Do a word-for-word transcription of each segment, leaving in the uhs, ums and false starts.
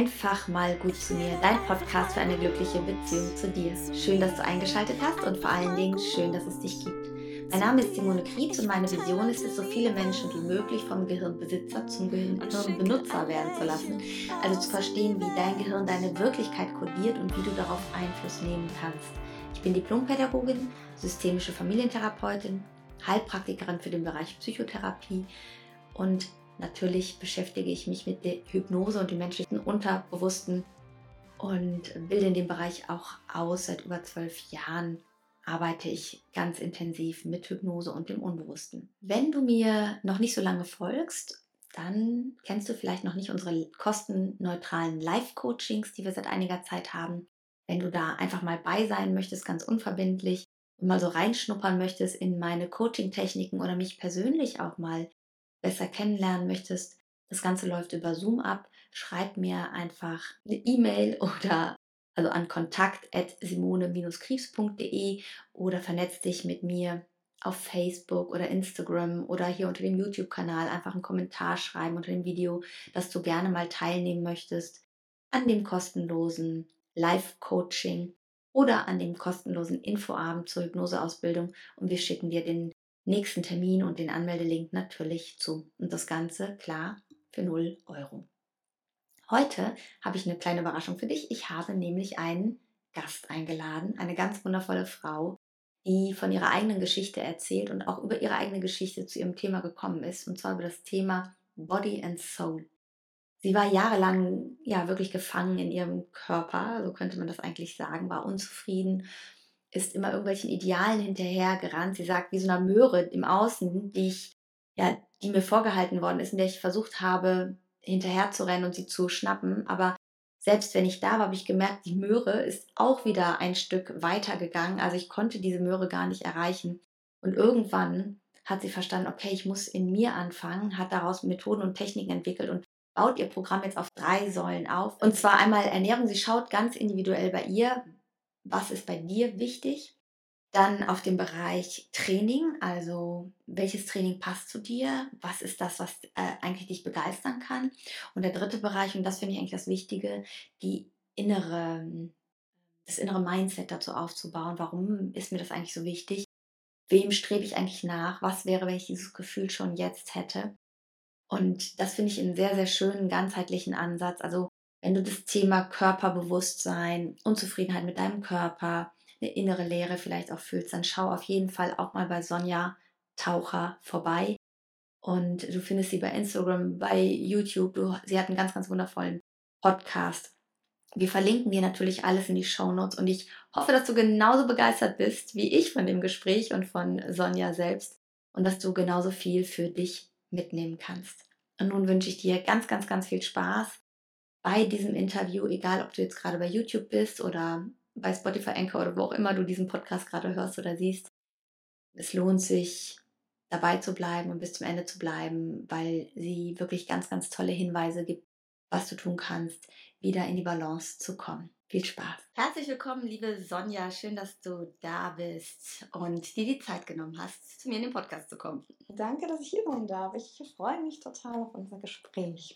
Einfach mal gut zu mir, dein Podcast für eine glückliche Beziehung zu dir. Schön, dass du eingeschaltet hast und vor allen Dingen schön, dass es dich gibt. Mein Name ist Simone Krietz und meine Vision ist es, so viele Menschen wie möglich vom Gehirnbesitzer zum Gehirnbenutzer werden zu lassen. Also zu verstehen, wie dein Gehirn deine Wirklichkeit kodiert und wie du darauf Einfluss nehmen kannst. Ich bin Diplompädagogin, systemische Familientherapeutin, Heilpraktikerin für den Bereich Psychotherapie und natürlich beschäftige ich mich mit der Hypnose und dem menschlichen Unterbewussten und bilde in dem Bereich auch aus. Seit über zwölf Jahren arbeite ich ganz intensiv mit Hypnose und dem Unbewussten. Wenn du mir noch nicht so lange folgst, dann kennst du vielleicht noch nicht unsere kostenneutralen Live-Coachings, die wir seit einiger Zeit haben. Wenn du da einfach mal bei sein möchtest, ganz unverbindlich und mal so reinschnuppern möchtest in meine Coaching-Techniken oder mich persönlich auch mal besser kennenlernen möchtest, das Ganze läuft über Zoom ab, schreib mir einfach eine E-Mail oder also an kontakt at simone-kriebs punkt de oder vernetz dich mit mir auf Facebook oder Instagram oder hier unter dem YouTube-Kanal einfach einen Kommentar schreiben unter dem Video, dass du gerne mal teilnehmen möchtest an dem kostenlosen Live-Coaching oder an dem kostenlosen Infoabend zur Hypnoseausbildung und wir schicken dir den nächsten Termin und den Anmeldelink natürlich zu. Und das Ganze, klar, für null Euro. Heute habe ich eine kleine Überraschung für dich. Ich habe nämlich einen Gast eingeladen, eine ganz wundervolle Frau, die von ihrer eigenen Geschichte erzählt und auch über ihre eigene Geschichte zu ihrem Thema gekommen ist, und zwar über das Thema Body and Soul. Sie war jahrelang ja wirklich gefangen in ihrem Körper, so könnte man das eigentlich sagen, war unzufrieden, ist immer irgendwelchen Idealen hinterhergerannt. Sie sagt, wie so eine Möhre im Außen, die ich, ja, die mir vorgehalten worden ist, in der ich versucht habe, hinterherzurennen und sie zu schnappen. Aber selbst wenn ich da war, habe ich gemerkt, die Möhre ist auch wieder ein Stück weiter gegangen. Also ich konnte diese Möhre gar nicht erreichen. Und irgendwann hat sie verstanden, okay, ich muss in mir anfangen, hat daraus Methoden und Techniken entwickelt und baut ihr Programm jetzt auf drei Säulen auf. Und zwar einmal Ernährung. Sie schaut ganz individuell bei ihr, was ist bei dir wichtig. Dann auf den Bereich Training, also welches Training passt zu dir, was ist das, was äh, eigentlich dich begeistern kann. Und der dritte Bereich, und das finde ich eigentlich das Wichtige, die innere, das innere Mindset dazu aufzubauen. Warum ist mir das eigentlich so wichtig? Wem strebe ich eigentlich nach? Was wäre, wenn ich dieses Gefühl schon jetzt hätte? Und das finde ich einen sehr, sehr schönen, ganzheitlichen Ansatz. Also wenn du das Thema Körperbewusstsein, Unzufriedenheit mit deinem Körper, eine innere Leere vielleicht auch fühlst, dann schau auf jeden Fall auch mal bei Sonja Taucher vorbei. Und du findest sie bei Instagram, bei YouTube. Du, sie hat einen ganz, ganz wundervollen Podcast. Wir verlinken dir natürlich alles in die Shownotes und ich hoffe, dass du genauso begeistert bist wie ich von dem Gespräch und von Sonja selbst und dass du genauso viel für dich mitnehmen kannst. Und nun wünsche ich dir ganz, ganz, ganz viel Spaß bei diesem Interview, egal ob du jetzt gerade bei YouTube bist oder bei Spotify, Anchor oder wo auch immer du diesen Podcast gerade hörst oder siehst. Es lohnt sich, dabei zu bleiben und bis zum Ende zu bleiben, weil sie wirklich ganz, ganz tolle Hinweise gibt, was du tun kannst, wieder in die Balance zu kommen. Viel Spaß. Herzlich willkommen, liebe Sonja. Schön, dass du da bist und dir die Zeit genommen hast, zu mir in den Podcast zu kommen. Danke, dass ich hier sein darf. Ich freue mich total auf unser Gespräch.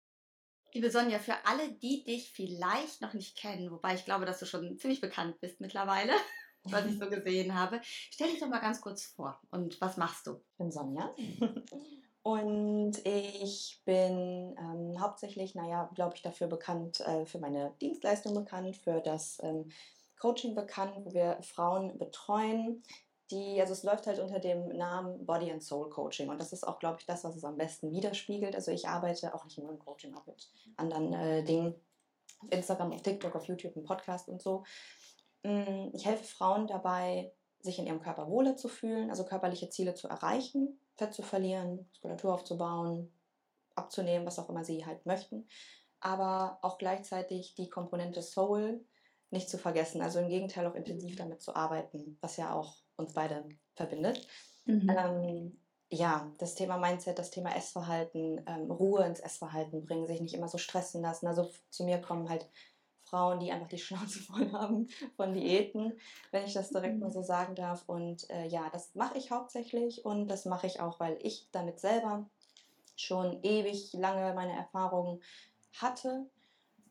Liebe Sonja, für alle, die dich vielleicht noch nicht kennen, wobei ich glaube, dass du schon ziemlich bekannt bist mittlerweile, was ich so gesehen habe, stell dich doch mal ganz kurz vor und was machst du? Ich bin Sonja und ich bin ähm, hauptsächlich, naja, glaube ich, dafür bekannt, äh, für meine Dienstleistung bekannt, für das ähm, Coaching bekannt, wo wir Frauen betreuen. Die, also es läuft halt unter dem Namen Body and Soul Coaching und das ist auch, glaube ich, das, was es am besten widerspiegelt. Also ich arbeite auch nicht nur im Coaching, auch mit anderen äh, Dingen auf Instagram, auf TikTok, auf YouTube, im Podcast und so. Ich helfe Frauen dabei, sich in ihrem Körper wohler zu fühlen, also körperliche Ziele zu erreichen, Fett zu verlieren, Muskulatur aufzubauen, abzunehmen, was auch immer sie halt möchten. Aber auch gleichzeitig die Komponente Soul nicht zu vergessen, also im Gegenteil auch intensiv damit zu arbeiten, was ja auch uns beide verbindet. Mhm. Ähm, ja, das Thema Mindset, das Thema Essverhalten, ähm, Ruhe ins Essverhalten bringen, sich nicht immer so stressen lassen. Also zu mir kommen halt Frauen, die einfach die Schnauze voll haben von Diäten, wenn ich das direkt mal so sagen darf. Und äh, ja, das mache ich hauptsächlich und das mache ich auch, weil ich damit selber schon ewig lange meine Erfahrungen hatte.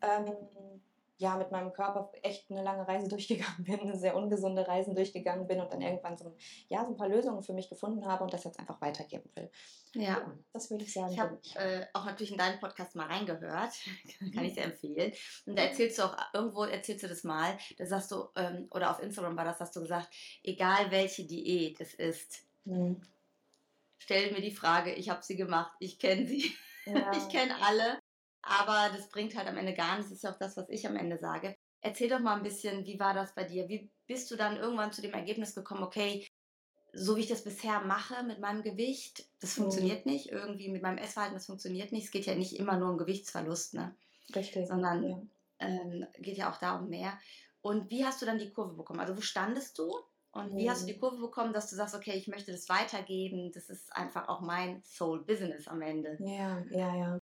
ähm, ja, mit meinem Körper echt eine lange Reise durchgegangen bin, eine sehr ungesunde Reise durchgegangen bin und dann irgendwann so, ein, ja, so ein paar Lösungen für mich gefunden habe und das jetzt einfach weitergeben will. Ja. Ja, das würde ich sagen. Ich habe äh, auch natürlich in deinen Podcast mal reingehört, kann ich sehr empfehlen. Und da erzählst du auch, irgendwo erzählst du das mal, da sagst du, ähm, oder auf Instagram war das, hast du gesagt, egal welche Diät es ist, Mhm. stell mir die Frage, ich habe sie gemacht, ich kenne sie, Ja. ich kenne alle, aber das bringt halt am Ende gar nichts, das ist ja auch das, was ich am Ende sage. Erzähl doch mal ein bisschen, wie war das bei dir? Wie bist du dann irgendwann zu dem Ergebnis gekommen, okay, so wie ich das bisher mache mit meinem Gewicht, das funktioniert Mhm. nicht. Irgendwie mit meinem Essverhalten, das funktioniert nicht. Es geht ja nicht immer nur um Gewichtsverlust, ne? Richtig. Sondern Ja. ähm, geht ja auch da um mehr. Und wie hast du dann die Kurve bekommen? Also wo standest du? Und wie hast du die Mhm. Kurve bekommen, dass du sagst, okay, ich möchte das weitergeben. Das ist einfach auch mein Soul-Business am Ende. Ja, ja, ja.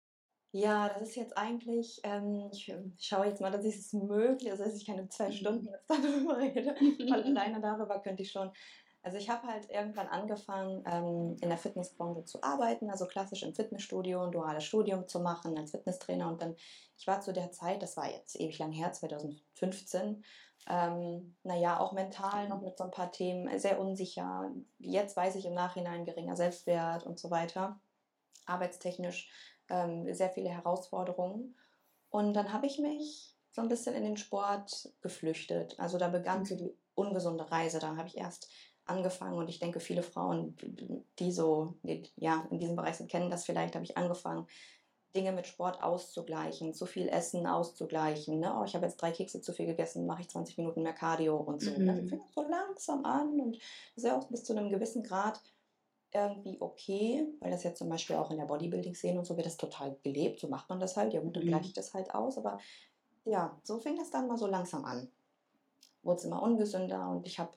Ja, das ist jetzt eigentlich, ähm, ich ähm, schaue jetzt mal, dass ich es möglich, also dass ich keine zwei Stunden jetzt darüber rede, weil alleine darüber könnte ich schon. Also ich habe halt irgendwann angefangen, ähm, in der Fitnessbranche zu arbeiten, also klassisch im Fitnessstudio, ein duales Studium zu machen als Fitnesstrainer. Und dann, ich war zu der Zeit, das war jetzt ewig lang her, zwanzig fünfzehn, ähm, naja, auch mental noch mit so ein paar Themen, äh, sehr unsicher. Jetzt weiß ich im Nachhinein geringer Selbstwert und so weiter. Arbeitstechnisch ähm, sehr viele Herausforderungen. Und dann habe ich mich so ein bisschen in den Sport geflüchtet. Also da begann so die ungesunde Reise. Da habe ich erst angefangen und ich denke, viele Frauen, die so die, ja, in diesem Bereich sind, kennen das vielleicht, habe ich angefangen, Dinge mit Sport auszugleichen, zu viel Essen auszugleichen. Ne? Oh, ich habe jetzt drei Kekse zu viel gegessen, mache ich zwanzig Minuten mehr Cardio und so. Ne? Das Mhm. fing so langsam an und das ist ja auch bis zu einem gewissen Grad irgendwie okay, weil das jetzt zum Beispiel auch in der Bodybuilding-Szene und so wird das total gelebt, so macht man das halt. Ja gut, dann gleiche Mhm. ich das halt aus, aber ja, so fing das dann mal so langsam an. Wurde es immer ungesünder und ich habe,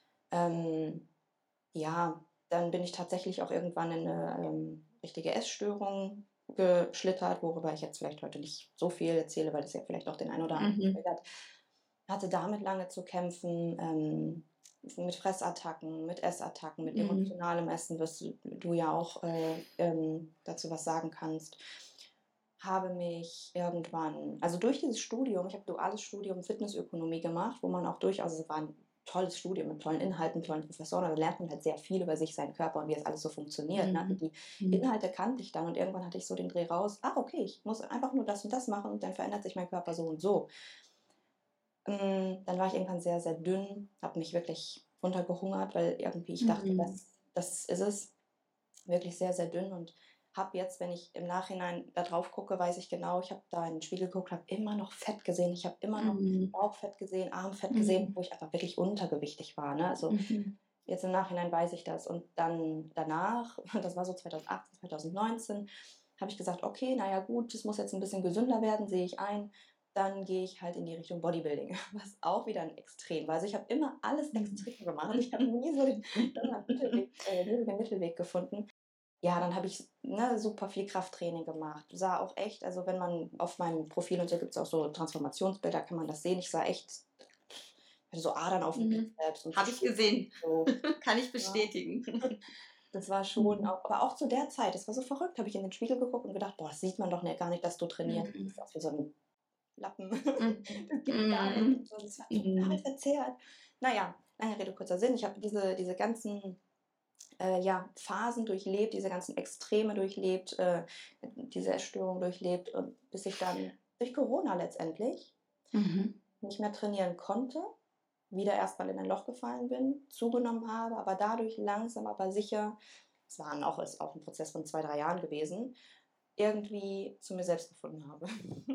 ähm, ja, dann bin ich tatsächlich auch irgendwann in eine ähm, richtige Essstörung geschlittert, worüber ich jetzt vielleicht heute nicht so viel erzähle, weil das ja vielleicht auch den einen oder anderen Mhm. triggert. Hatte damit lange zu kämpfen, ähm, mit Fressattacken, mit Essattacken, mit Mhm. emotionalem Essen, wirst du, du ja auch äh, ähm, dazu was sagen kannst. Habe mich irgendwann, also durch dieses Studium, ich habe duales Studium Fitnessökonomie gemacht, wo man auch durchaus, also es war ein tolles Studium mit tollen Inhalten, tollen Professoren, da lernt man halt sehr viel über sich, seinen Körper und wie das alles so funktioniert. Ne? Also Mhm. die Mhm. Inhalte kannte ich dann und irgendwann hatte ich so den Dreh raus, ach okay, ich muss einfach nur das und das machen und dann verändert sich mein Körper so und so. Hm, dann war ich irgendwann sehr, sehr dünn, habe mich wirklich runtergehungert, weil irgendwie ich dachte, Mhm. das das ist es. Wirklich sehr, sehr dünn und habe jetzt, wenn ich im Nachhinein da drauf gucke, weiß ich genau, ich habe da in den Spiegel geguckt, habe immer noch Fett gesehen. Ich habe immer noch Mhm. Bauchfett gesehen, Armfett gesehen, Mhm. wo ich einfach wirklich untergewichtig war, ne? Also, Mhm. jetzt im Nachhinein weiß ich das. Und dann danach, das war so zweitausendachtzehn, zweitausendneunzehn, habe ich gesagt: „Okay, na ja gut, das muss jetzt ein bisschen gesünder werden, sehe ich ein. Dann gehe ich halt in die Richtung Bodybuilding“, was auch wieder ein Extrem war. Also, ich habe immer alles Mhm. extrem gemacht. Ich habe nie so den sage mal, Mittelweg äh, nie so den Mittelweg gefunden. Ja, dann habe ich, ne, super viel Krafttraining gemacht. Sah auch echt, also wenn man auf meinem Profil und so gibt es auch so Transformationsbilder, kann man das sehen. Ich sah echt, hatte so Adern auf dem Mhm. Bizeps und so Habe ich Schultern und gesehen. so. Kann ich Ja. bestätigen. Das war schon Mhm. auch, aber auch zu der Zeit, das war so verrückt, habe ich in den Spiegel geguckt und gedacht: „Boah, das sieht man doch ne gar nicht, dass du trainierst. Du Mhm. siehst aus wie so 'n Lappen. Mhm. Das geht gar nicht.“ Mhm. Und so, das war total Mhm. verzerrt. Na ja, lange Rede, kurzer Sinn. Ich habe diese diese ganzen äh, ja, Phasen durchlebt, diese ganzen Extreme durchlebt, äh, diese Essstörung durchlebt und bis ich dann durch Corona letztendlich Mhm. nicht mehr trainieren konnte, wieder erstmal in ein Loch gefallen bin, zugenommen habe, aber dadurch langsam, aber sicher, es war auch, ist auch ein Prozess von zwei, drei Jahren gewesen, irgendwie zu mir selbst gefunden habe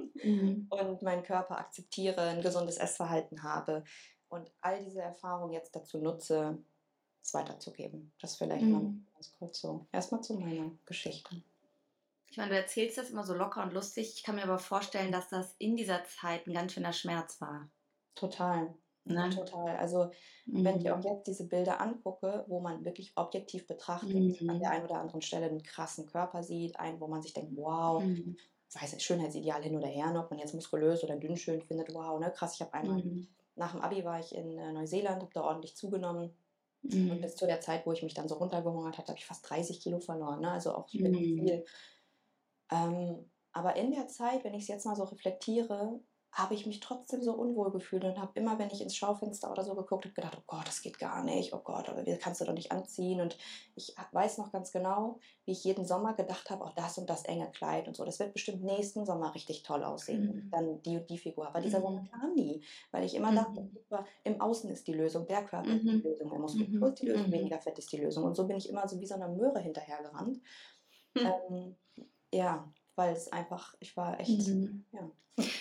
Mhm. und meinen Körper akzeptiere, ein gesundes Essverhalten habe und all diese Erfahrungen jetzt dazu nutze, es weiterzugeben. Das vielleicht mal Mhm. ganz kurz so. Erstmal zu meiner Geschichte. Ich meine, du erzählst das immer so locker und lustig. Ich kann mir aber vorstellen, dass das in dieser Zeit ein ganz schöner Schmerz war, Total, ne? total. Also, wenn ich auch Mhm. jetzt diese Bilder angucke, wo man wirklich objektiv betrachtet an der Mhm. einen oder anderen Stelle einen krassen Körper sieht, einen, wo man sich denkt: „Wow“, Mhm. weiß nicht, Schönheitsideal hin oder her, ne, ob man jetzt muskulös oder dünn schön findet. Wow, ne, krass. Ich habe einmal Mhm. nach dem Abi war ich in, äh, Neuseeland, habe da ordentlich zugenommen und Mhm. bis zu der Zeit, wo ich mich dann so runtergehungert hatte, habe ich fast dreißig Kilo verloren, ne? Also, auch wirklich Mhm. viel. Ähm Aber in der Zeit, wenn ich es jetzt mal so reflektiere, habe ich mich trotzdem so unwohl gefühlt und habe immer, wenn ich ins Schaufenster oder so geguckt habe, gedacht: „Oh Gott, das geht gar nicht. Oh Gott, aber wie kannst du doch nicht anziehen?“ Und ich ha weiß noch ganz genau, wie ich jeden Sommer gedacht habe: „Oh, das und das enge Kleid und so, das wird bestimmt nächsten Sommer richtig toll aussehen, wenn ich Mhm. dann die und die Figur habe.“ Aber dieser Sommer Mhm. kam nie, weil ich immer dachte: Mhm. „Super, im Außen ist die Lösung, der Körper ist die Mhm. Lösung, mehr Muskulatur Mhm. ist die Lösung, Mhm. weniger Fett ist die Lösung.“ Und so bin ich immer so wie so 'ner Möhre hinterhergerannt. Ähm, ja, weil es einfach ich war echt Mhm. ja.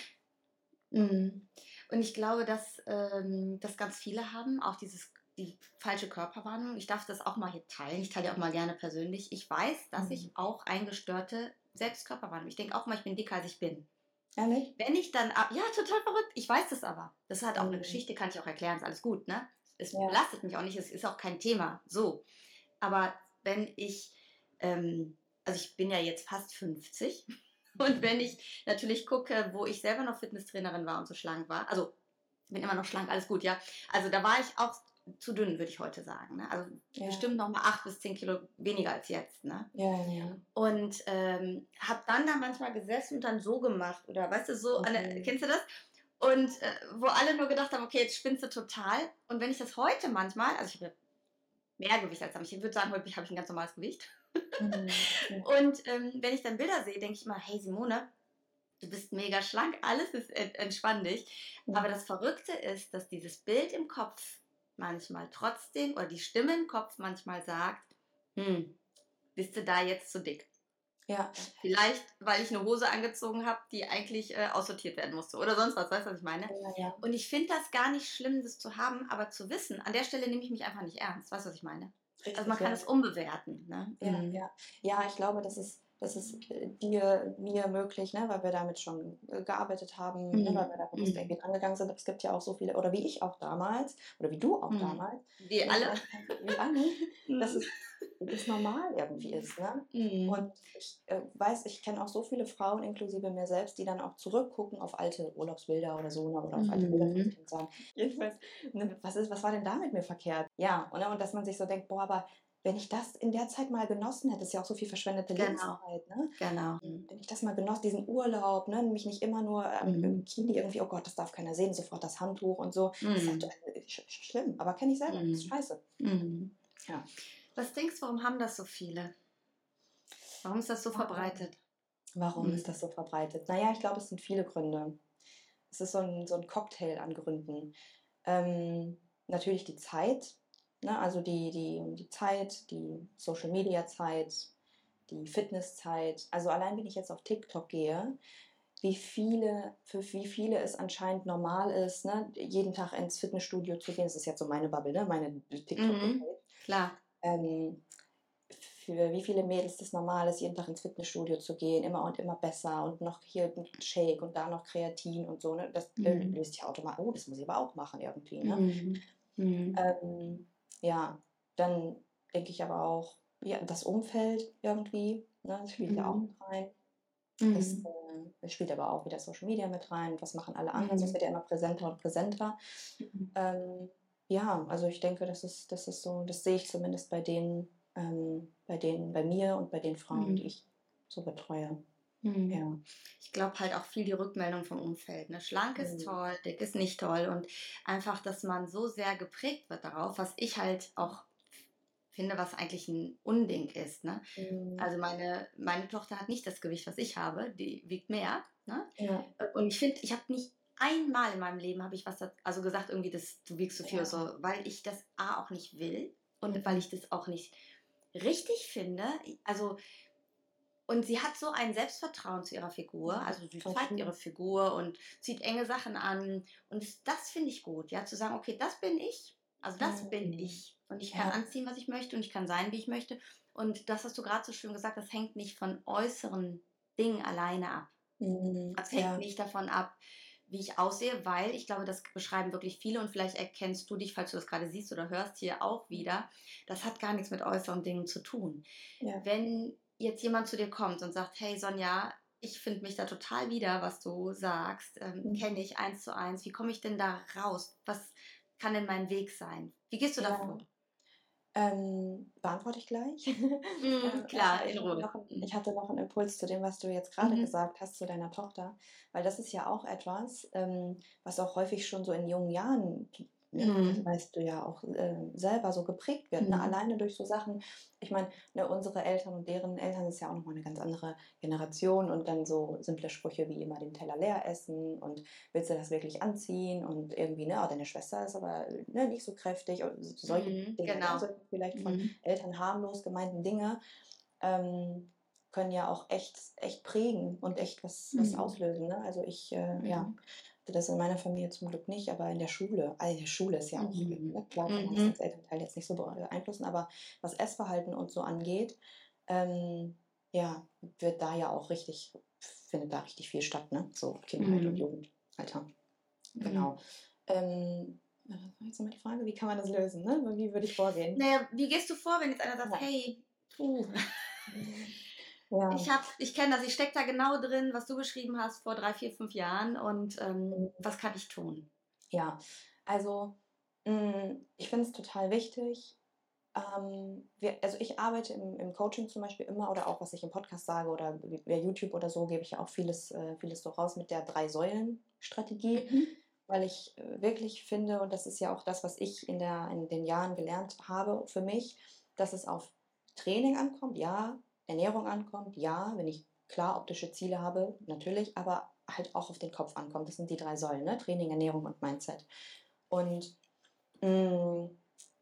Mhm. Und ich glaube, dass, ähm, das ganz viele haben, auch dieses die falsche Körperwahrnehmung. Ich darf das auch mal hier teilen. Ich teile ja auch mal gerne persönlich. Ich weiß, dass Mhm. ich auch eine gestörte Selbstkörperwahrnehmung. Ich denke auch mal, ich bin dicker, als ich bin. Ehrlich? Wenn ich dann ab ja, total verrückt. Ich weiß das aber. Das hat auch eine Mhm. Geschichte, kann ich auch erklären, ist alles gut, ne? Es Ja. belastet mich auch nicht, es ist auch kein Thema, so. Aber wenn ich, ähm also, ich bin ja jetzt fast fünfzig und wenn ich natürlich gucke, wo ich selber noch Fitnesstrainerin war und so schlank war, also, ich bin immer noch schlank, alles gut, ja. Also, da war ich auch zu dünn, würde ich heute sagen, ne? Also, Ja. bestimmt noch mal acht bis zehn Kilo weniger als jetzt, ne? Ja, ja, ja. Und, ähm, habe dann da manchmal gesessen und dann so gemacht oder weißt du, so an der Mhm. kennst du das? Und, äh, wo alle nur gedacht haben: „Okay, jetzt spinnst du total.“ Und wenn ich das heute manchmal also, ich habe mehr Gewicht als damals. Ich würde sagen, heute habe ich ein ganz normales Gewicht. Mhm. Ja. Und, ähm, wenn ich dann Bilder sehe, denke ich immer: „Hey Simone, du bist mega schlank, alles ist en entspann dich.“ Aber Mhm. das Verrückte ist, dass dieses Bild im Kopf manchmal trotzdem oder die Stimme im Kopf manchmal sagt: „Hm, bist du da jetzt zu dick?“ Ja. Ja, vielleicht, weil ich eine Hose angezogen habe, die eigentlich, äh, aussortiert werden musste oder sonst was. Weißt du, was ich meine? Ja, ja. Und ich finde das gar nicht schlimm, das zu haben, aber zu wissen, an der Stelle nehme ich mich einfach nicht ernst. Weißt du, was ich meine? Also, man Richtig, kann ja. es umbewerten, ne? Ja, Mhm. ja. Ja, ich glaube, das ist das ist, äh, dir mir möglich, ne, weil wir damit schon, äh, gearbeitet haben, ne, weil wir Mhm. da bewusst Mhm. irgendwie rangegangen sind. Aber es gibt ja auch so viele oder wie ich auch damals oder wie du auch Mhm. damals, Wir ne, alle. gedacht hast wie alle, dass Mhm. es das normal irgendwie ist, ne? Und Mhm. ich, äh, weiß ich kenne auch so viele Frauen, inklusive mir selbst, die dann auch zurückgucken auf alte Urlaubsbilder oder so, ne, oder auf alte Bilder von Mhm. sich und sagen: „Jedenfalls, ne, was ist was war denn da mit mir verkehrt?“ Ja, und, ne, und dass man sich so denkt: „Boah, aber wenn ich das in der Zeit mal genossen hätte“, ist ja auch so viel verschwendete Genau, Lebenszeit, ne? genau. Mhm. Wenn ich das mal genossen diesen Urlaub, ne, mich nicht immer nur am Mhm. Bikini irgendwie: „Oh Gott, das darf keiner sehen“, sofort das Handtuch und so. Das ist ja Mhm. äh, sch sch schlimm, aber kenne ich selber, ist Mhm. scheiße. Mhm. Ja. Was denkst du, warum haben das so viele? Warum ist das so Warum? verbreitet? Warum ist Mhm. das so verbreitet? Na ja, ich glaube, es sind viele Gründe. Es ist so 'n so 'n Cocktail an Gründen. Ähm, natürlich die Zeit, ne, also die die die Zeit, die Social-Media-Zeit, die Fitnesszeit. Also, allein wenn ich jetzt auf TikTok gehe, wie viele für wie viele es anscheinend normal ist, ne, jeden Tag ins Fitnessstudio zu gehen. Das ist jetzt so meine Bubble, ne, meine Mhm. TikTok-Bubble. Klar. Ähm, für wie viele Mädels das normal ist, jeden Tag ins Fitnessstudio zu gehen, immer und immer besser und noch hier 'n Shake und da noch Kreatin und so, ne? Das, äh, Mhm. löst ja automatisch. „Oh, das muss ich aber auch machen irgendwie“, ne? Mhm. Mhm. Ähm, ja, dann denke ich aber auch, ja, das Umfeld irgendwie, ne, das spielt ja auch Mhm. mit rein. Es, Mhm. äh es spielt aber auch wieder Social Media mit rein. Was machen alle anderen? So, es Mhm. wird ja immer präsenter und präsenter. Mhm. Ähm, ja, also ich denke, das ist das ist so das sehe ich zumindest bei den ähm, bei den bei mir und bei den Frauen, die Mhm. ich so betreue. Mhm. Ja. Ich glaube halt auch viel die Rückmeldung vom Umfeld, ne? Schlank ist Mhm. toll, dick ist nicht toll und einfach, dass man so sehr geprägt wird darauf, was ich halt auch finde, was eigentlich ein Unding ist, ne? Mhm. Also, meine meine Tochter hat nicht das Gewicht, was ich habe, die wiegt mehr, ne? Ja, Äh, und ich finde, ich habe nicht einmal in meinem Leben habe ich was da also gesagt irgendwie, das „Du wiegst zu viel“ oder ja. so, weil ich das A auch nicht will und weil Mhm. ich das auch nicht richtig finde. Also, und sie hat so ein Selbstvertrauen zu ihrer Figur. Mhm. Also, sie Voll zeigt ihre schön. Figur und zieht enge Sachen an. Und das das finde ich gut, ja, zu sagen: „Okay, das bin ich. Also, das bin Mhm. ich. Und ich kann Ja. anziehen, was ich möchte und ich kann sein, wie ich möchte.“ Und das hast du gerade so schön gesagt, das hängt nicht von äußeren Dingen alleine ab. Mhm. Das hängt Ja. nicht davon ab, wie ich aussehe, weil ich glaube, das beschreiben wirklich viele und vielleicht erkennst du dich, falls du das gerade siehst oder hörst, hier auch wieder. Das hat gar nichts mit äußeren Dingen zu tun. Ja. Wenn jetzt jemand zu dir kommt und sagt: „Hey Sonja, ich finde mich da total wieder, was du sagst, ähm, Mhm. kenne ich eins zu eins. Wie komme ich denn da raus? Was kann denn mein Weg sein?“ Wie gehst du da Ja. vor? Ähm, beantworte ich gleich. Mhm, Ähm, klar, erstmal, in ich hatte Ruhe. noch 'n ich Mhm. hatte noch 'n Impuls zu dem, was du jetzt grade Mhm. gesagt hast zu deiner Tochter, weil das ist ja auch etwas, ähm, was auch häufig schon so in jungen Jahren, ne, das Mhm. weißt du ja auch, äh, selber so geprägt wird, ne? Mhm. Alleine durch so Sachen ich meine, ne, unsere Eltern und deren Eltern ist ja auch noch mal 'ne ganz andere Generation und dann so simple Sprüche wie immer den Teller leer essen und willst du das wirklich anziehen und irgendwie, ne: „Oh, deine Schwester ist aber, ne, nicht so kräftig“ und s solche Mhm, Dinge, ne? genau. Solche vielleicht von Mhm. Eltern harmlos gemeinten Dinge, ähm, können ja auch echt echt prägen und echt was was Mhm. auslösen, ne? Also, ich, äh, ja, Mhm. hatte das in meiner Familie zum Glück nicht, aber in der Schule ah, in der Schule ist ja auch, Mhm. ne, klar kann man das Mhm. als Elternteil jetzt nicht so beeinflussen, aber was Essverhalten und so angeht, ähm, ja, wird da ja auch richtig findet da richtig viel statt, ne? So Kindheit und Mhm. Jugendalter. Genau. Mhm. Ähm, äh, was war jetzt noch mal die Frage? Wie kann man das lösen, ne? Wie würde ich vorgehen? Na ja, wie gehst du vor, wenn jetzt einer sagt: Ja. „Hey, puh, Ja. ich habe ich kenne das, ich stecke da genau drin, was du beschrieben hast vor drei, vier, fünf Jahren und, ähm, Mhm. was kann ich tun?“ Ja, also, hm, ich finde es total wichtig, ähm, wir also, ich arbeite im im Coaching zum Beispiel immer oder auch, was ich im Podcast sage oder bei YouTube oder so, gebe ich ja auch vieles äh, vieles so raus mit der Drei-Säulen-Strategie, Mhm. weil ich, äh, wirklich finde und das ist ja auch das, was ich in der in den Jahren gelernt habe für mich, dass es auf Training ankommt, ja, Ernährung ankommt, ja, wenn ich klar optische Ziele habe, natürlich, aber halt auch auf den Kopf ankommt. Das sind die drei Säulen, ne? Training, Ernährung und Mindset. Und, hm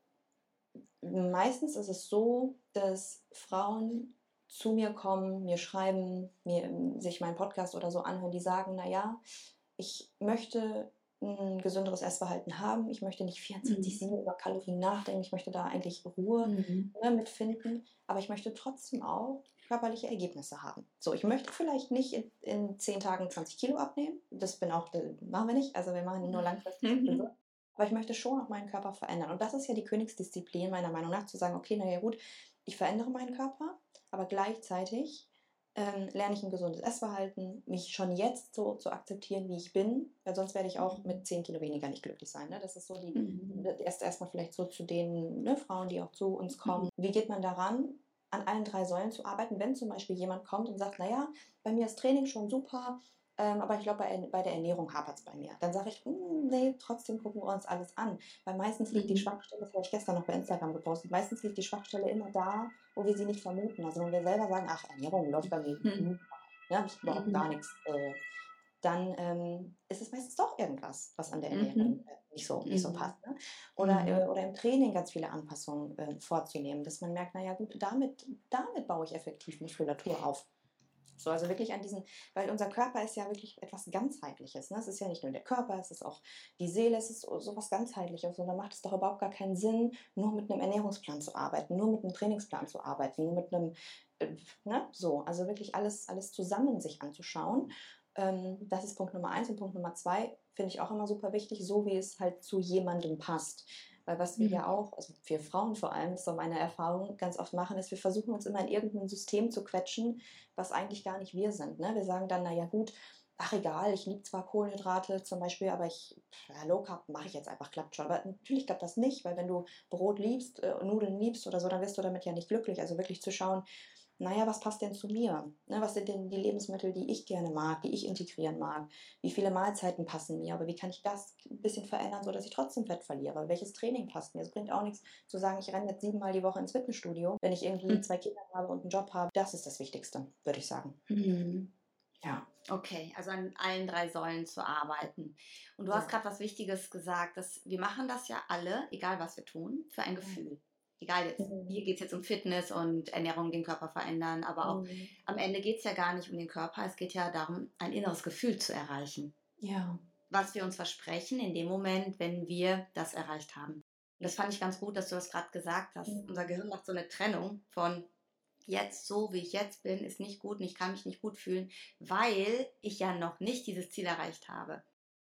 meistens ist es so, dass Frauen zu mir kommen, mir schreiben, mir ähm, sich meinen Podcast oder so anhören, die sagen: „Na ja, ich möchte 'n gesünderes Essverhalten haben. Ich möchte nicht vierundzwanzig Mhm. sieben über Kalorien nachdenken. Ich möchte da eigentlich Ruhe, Mhm. ne, mit finden, aber ich möchte trotzdem auch körperliche Ergebnisse haben. So, ich möchte vielleicht nicht in in zehn Tagen zwanzig Kilo abnehmen. Das bin auch d machen wir nicht. Also, wir machen nur langfristig und gesund. Mhm. Aber ich möchte schon auch meinen Körper verändern. Und das ist ja die Königsdisziplin meiner Meinung nach, zu sagen: „Okay, na ja gut, ich verändere meinen Körper, aber gleichzeitig, ähm, lerne ich 'n gesundes Essverhalten, mich schon jetzt so zu akzeptieren, wie ich bin“, weil sonst werde ich auch mit Mhm. zehn Kilo weniger nicht glücklich sein, ne? Das ist so die Mhm. erst erst mal vielleicht so zu den, ne, Frauen, die auch zu uns Mhm. kommen. Wie geht man daran, an allen drei Säulen zu arbeiten, wenn zum Beispiel jemand kommt und sagt: „Na ja, bei mir ist Training schon super, ähm, aber ich glaube, bei bei der Ernährung hapert's bei mir.“ Dann sage ich: „Hm, ne, trotzdem gucken wir uns alles an.“ Weil meistens liegt die Mhm. Schwachstelle das habe ich gestern noch bei Instagram gepostet, meistens liegt die Schwachstelle immer da, wo wir sie nicht vermuten. Also, wenn wir selber sagen: „Ach, Ernährung läuft bei mir Mhm. super, ne, habe ich überhaupt gar Mhm. nix“, äh, dann, ähm, ist es meistens doch irgendwas, was an der Ernährung, Mhm. äh, nicht so nicht so Mhm. passt, ne? Oder äh, Mhm. oder im Training ganz viele Anpassungen, ähm, vorzunehmen, dass man merkt: „Na ja, gut, damit damit baue ich effektiv Muskulatur auf.“ So, also wirklich an diesen weil unser Körper ist ja wirklich etwas Ganzheitliches, ne? Es ist ja nicht nur der Körper, es ist auch die Seele, es ist so was Ganzheitliches und dann macht es doch überhaupt gar keinen Sinn, nur mit 'nem Ernährungsplan zu arbeiten, nur mit 'nem Trainingsplan zu arbeiten, nur mit 'nem, äh, ne, so. Also, wirklich alles alles zusammen sich anzuschauen. Ähm, das ist Punkt Nummer eins und Punkt Nummer zwei finde ich auch immer super wichtig, so wie es halt zu jemandem passt. Weil was wir ja Mhm. auch also, wir Frauen vor allem, ist so meine Erfahrung, ganz oft machen, ist, wir versuchen uns immer in irgend 'n System zu quetschen, was eigentlich gar nicht wir sind, ne? Wir sagen dann: „Na ja gut, ach egal, ich liebe zwar Kohlenhydrate zum Beispiel, aber ich ja, Low Carb mache ich jetzt einfach, klappt schon.“ Aber natürlich klappt das nicht, weil wenn du Brot liebst, äh, Nudeln liebst oder so, dann wirst du damit ja nicht glücklich. Also, wirklich zu schauen: „Na ja, was passt denn zu mir? Ne, was sind denn die Lebensmittel, die ich gerne mag, die ich integrieren mag? Wie viele Mahlzeiten passen mir? Aber wie kann ich das 'n bisschen verändern, sodass ich trotzdem Fett verliere? Welches Training passt mir?“ Es bringt auch nix zu sagen, ich renne jetzt siebenmal die Woche ins Fitnessstudio, wenn ich irgendwie Mhm. zwei Kinder habe und 'n Job habe. Das ist das Wichtigste, würde ich sagen. Mhm. Ja. Okay, also an allen drei Säulen zu arbeiten. Und du hast Ja. grad was Wichtiges gesagt, dass wir machen das ja alle, egal was wir tun, für ein Ja. Gefühl. Egal jetzt Mhm. hier geht's jetzt um Fitness und Ernährung, den Körper verändern, aber auch Mhm. am Ende geht's ja gar nicht um den Körper, es geht ja darum, ein inneres Gefühl zu erreichen. Ja. Was wir uns versprechen in dem Moment, wenn wir das erreicht haben. Das fand ich ganz gut, dass du das grad gesagt hast. Unser Mhm. Gehirn macht so 'ne Trennung von: „Jetzt so, wie ich jetzt bin, ist nicht gut und ich kann mich nicht gut fühlen, weil ich ja noch nicht dieses Ziel erreicht habe.“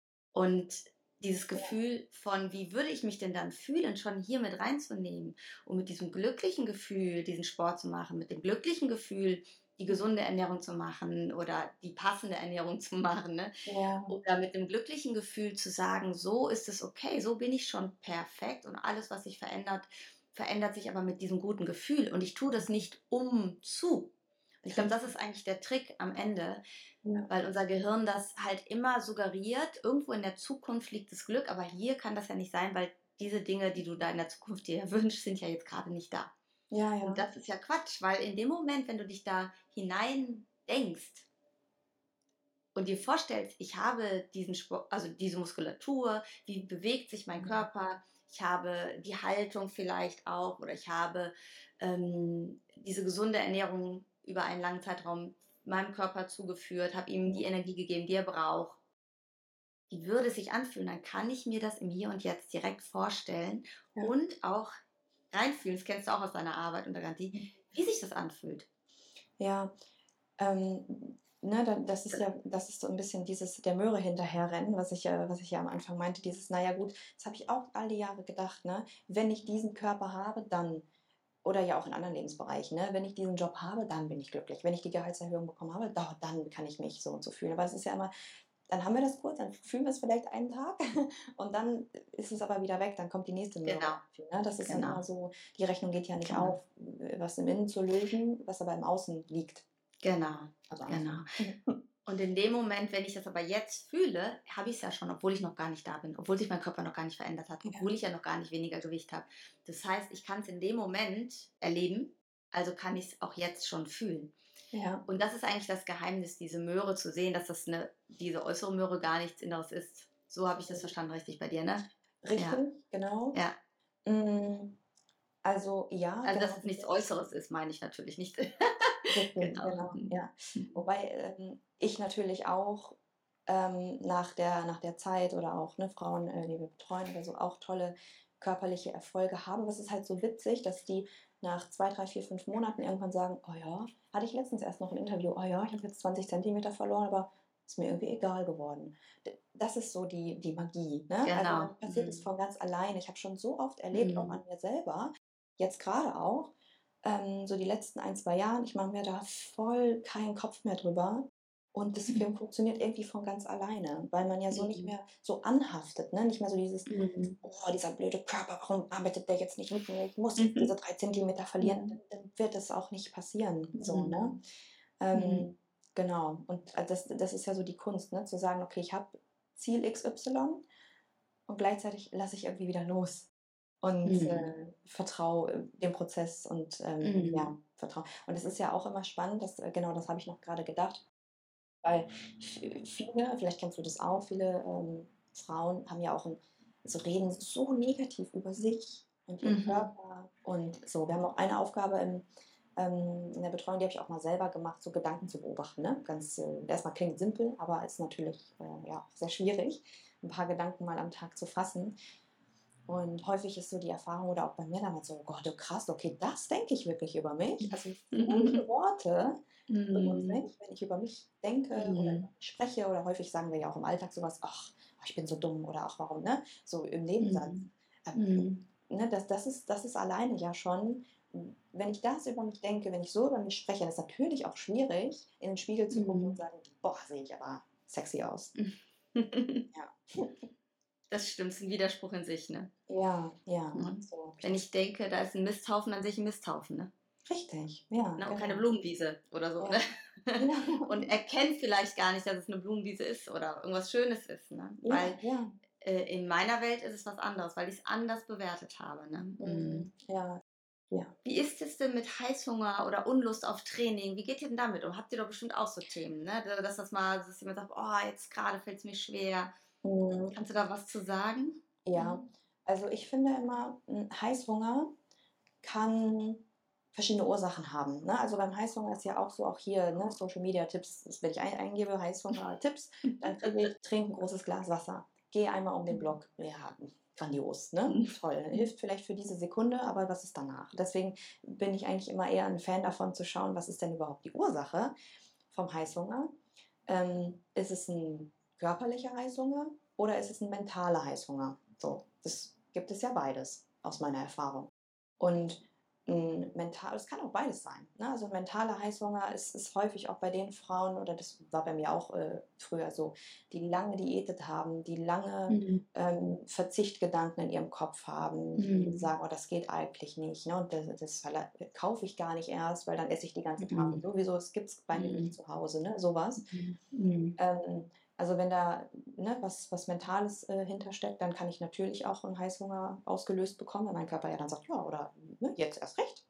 Und dieses Ja. Gefühl von: „Wie würde ich mich denn dann fühlen?“, schon hier mit reinzunehmen und mit diesem glücklichen Gefühl, diesen Sport zu machen, mit dem glücklichen Gefühl, die gesunde Ernährung zu machen oder die passende Ernährung zu machen, ne? Ja. Oder mit dem glücklichen Gefühl zu sagen: „So ist es okay, so bin ich schon perfekt und alles, was sich verändert, verändert sich aber mit diesem guten Gefühl und ich tue das nicht um zu. Ich glaube, das ist eigentlich der Trick am Ende, ja. Weil unser Gehirn das halt immer suggeriert, irgendwo in der Zukunft liegt das Glück, aber hier kann das ja nicht sein, weil diese Dinge, die du da in der Zukunft dir wünschst, sind ja jetzt gerade nicht da. Ja, ja. Und das ist ja Quatsch, weil in dem Moment, wenn du dich da hinein denkst und dir vorstellst, ich habe diesen Sport, also diese Muskulatur, wie bewegt sich mein Körper, ich habe die Haltung vielleicht auch oder ich habe ähm, diese gesunde Ernährung über einen langen Zeitraum meinem Körper zugeführt, habe ihm die Energie gegeben, die er braucht. Wie würde es sich anfühlen? Dann kann ich mir das im Hier und Jetzt direkt vorstellen ja. Und auch reinfühlen. Das kennst du auch aus deiner Arbeit unter Garantie, wie sich das anfühlt. Ja, ähm, ne, das ist ja, das ist so ein bisschen dieses der Möhre hinterherrennen, was ich ja, was ich ja am Anfang meinte, dieses, naja gut, das habe ich auch all die Jahre gedacht, ne? Wenn ich diesen Körper habe, dann, oder ja auch in anderen Lebensbereichen, ne? Wenn ich diesen Job habe, dann bin ich glücklich. Wenn ich die Gehaltserhöhung bekommen habe, da, dann kann ich mich so und so fühlen. Aber es ist ja immer, dann haben wir das kurz, dann fühlen wir es vielleicht einen Tag und dann ist es aber wieder weg, dann kommt die nächste Möhre. Genau. Ne? Das ist genau. dann immer so, die Rechnung geht ja nicht genau. auf, was im Innen zu lösen, was aber im Außen liegt. Genau, also genau. Und in dem Moment, wenn ich das aber jetzt fühle, habe ich es ja schon, obwohl ich noch gar nicht da bin, obwohl sich mein Körper noch gar nicht verändert hat, obwohl ja. ich ja noch gar nicht weniger Gewicht habe. Das heißt, ich kann es in dem Moment erleben, also kann ich es auch jetzt schon fühlen. Ja. Und das ist eigentlich das Geheimnis, diese Möhre zu sehen, dass das eine, diese äußere Möhre gar nichts Inneres ist. So habe ich das verstanden, richtig bei dir, ne? Richtig, ja. genau. Ja. Also ja. Also dass es nichts Äußeres ist, meine ich natürlich nicht. Richtig, genau. genau, ja. Wobei ähm, ich natürlich auch ähm, nach, der, nach der Zeit oder auch ne, Frauen, äh, die wir betreuen oder so, auch tolle körperliche Erfolge haben. Aber es ist halt so witzig, dass die nach zwei, drei, vier, fünf Monaten irgendwann sagen, oh ja, hatte ich letztens erst noch ein Interview, oh ja, ich habe jetzt zwanzig Zentimeter verloren, aber ist mir irgendwie egal geworden. Das ist so die, die Magie. Ne? Genau. Also dann passiert es mhm. von ganz alleine. Ich habe schon so oft erlebt, mhm. auch an mir selber, jetzt gerade auch, ähm, so die letzten ein, zwei Jahren, ich mache mir da voll keinen Kopf mehr drüber. Und das mhm. funktioniert irgendwie von ganz alleine, weil man ja so mhm. nicht mehr so anhaftet, ne? Nicht mehr so dieses, mhm. oh, dieser blöde Körper, warum arbeitet der jetzt nicht mit mir? Ich muss jetzt mhm. diese drei Zentimeter verlieren, mhm. dann, dann wird es auch nicht passieren. Mhm. So, ne? Ähm, mhm. Genau, und das, das ist ja so die Kunst, ne? Zu sagen, okay, ich habe Ziel X Y und gleichzeitig lasse ich irgendwie wieder los. Und mhm. äh, vertraue dem Prozess und ähm, mhm. ja, vertraue. Und es ist ja auch immer spannend, dass, genau das habe ich noch gerade gedacht, weil viele, vielleicht kennst du das auch, viele ähm, Frauen haben ja auch ein, so reden so negativ über sich und ihren mhm. Körper und so. Wir haben auch eine Aufgabe im, ähm, in der Betreuung, die habe ich auch mal selber gemacht, so Gedanken zu beobachten. Ne? Ganz, äh, erstmal klingt simpel, aber ist natürlich äh, ja, sehr schwierig, ein paar Gedanken mal am Tag zu fassen. Und häufig ist so die Erfahrung, oder auch bei mir damals so, oh Gott, krass, okay, das denke ich wirklich über mich. Also viele Worte benutze ich, wenn ich über mich denke mm. oder spreche, oder häufig sagen wir ja auch im Alltag sowas, ach, ich bin so dumm oder ach, warum, ne? So im Nebensatz. Mm. Ähm, ne, das, das, ist, das ist alleine ja schon, wenn ich das über mich denke, wenn ich so über mich spreche, dann ist natürlich auch schwierig, in den Spiegel zu gucken mm. und sagen, boah, sehe ich aber sexy aus. Ja. Das stimmt, ist ein Widerspruch in sich, ne? Ja, ja. Mhm. So. Wenn ich denke, da ist ein Misthaufen, dann sehe ich einen Misthaufen, ne? Richtig, ja. Na, und genau. keine Blumenwiese oder so, ja. ne? Ja. Und erkennt vielleicht gar nicht, dass es eine Blumenwiese ist oder irgendwas Schönes ist, ne? Ja, weil ja. Äh, in meiner Welt ist es was anderes, weil ich es anders bewertet habe, ne? Mhm. Ja. Ja. Wie ist es denn mit Heißhunger oder Unlust auf Training? Wie geht ihr denn damit um? Habt ihr doch bestimmt auch so Themen, ne? Dass das mal, dass jemand sagt, oh, jetzt gerade fällt es mir schwer. Mhm. Kannst du da was zu sagen? Ja, also ich finde immer, Heißhunger kann verschiedene Ursachen haben. Ne? Also beim Heißhunger ist ja auch so, auch hier, ne, Social Media Tipps, wenn ich ein, eingebe, Heißhunger Tipps, dann kriege ich, trink ein großes Glas Wasser, geh einmal um den Block. Ja, grandios, ne? Toll. Hilft vielleicht für diese Sekunde, aber was ist danach? Deswegen bin ich eigentlich immer eher ein Fan davon zu schauen, was ist denn überhaupt die Ursache vom Heißhunger? Ähm, ist es ein körperlicher Heißhunger oder ist es ein mentaler Heißhunger? So, das gibt es ja beides aus meiner Erfahrung. Und ein mental, es kann auch beides sein. Ne? Also mentaler Heißhunger ist, ist häufig auch bei den Frauen, oder das war bei mir auch äh, früher so, die lange diätet haben, die lange Mhm. ähm, Verzichtgedanken in ihrem Kopf haben, die Mhm. sagen, oh, das geht eigentlich nicht. Ne? Und das, das verla- kaufe ich gar nicht erst, weil dann esse ich die ganze Tafel Mhm. sowieso, es gibt es bei mir nicht Mhm. zu Hause, ne? Sowas. Mhm. Mhm. Ähm, also wenn da ne, was, was Mentales äh, hintersteckt, dann kann ich natürlich auch einen Heißhunger ausgelöst bekommen, wenn mein Körper ja dann sagt, ja, oder ne, jetzt erst recht.